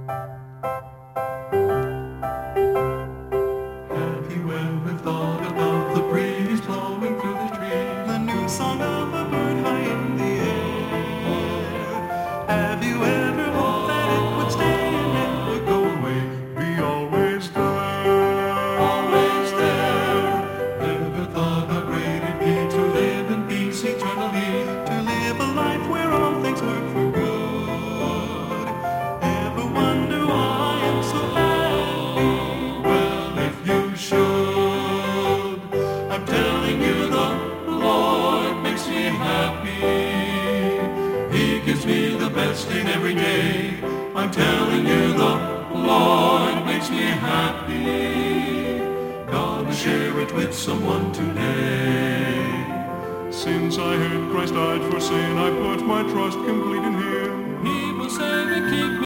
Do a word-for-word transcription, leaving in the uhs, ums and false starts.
Have you ever thought about the breeze blowing through the trees? The new song of a bird high in the air. Have you ever hoped that it would stay and never go away? Be always there, always there. Ever thought how great it'd be to live in peace eternally? To live a life where all things work for good. Ever wonder why I'm so happy? Well, if you should, I'm telling you the Lord makes me happy. He gives me the best in every day. I'm telling you the Lord makes me happy. Gonna share it with someone today. Since I heard Christ died for sin, I put my trust complete in Him. He will save and keep me.